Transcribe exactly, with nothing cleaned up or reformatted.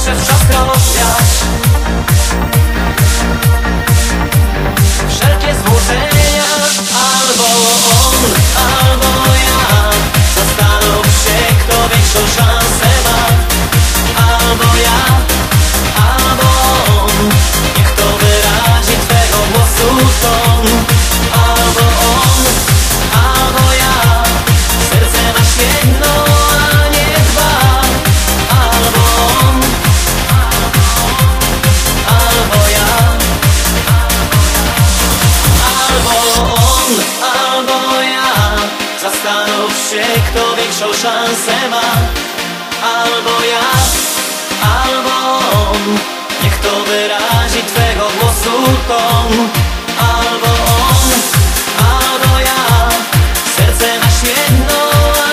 Przyszedł czas rozwiać wszelkie złudzenia. Albo on, albo ja. Zastanów się, kto większą szansę ma. Albo ja, albo on. Niech to wyrazi twego głosu ton. Albo on, albo ja. Serce masz jedno, a nie dwa. Albo on, albo ja. Albo on, albo ja. Zastanów się, kto większą szansę ma. Albo ja, albo on. Niech to wyrazi twego głosu ton. Albo on, albo ja. Serce masz jedno,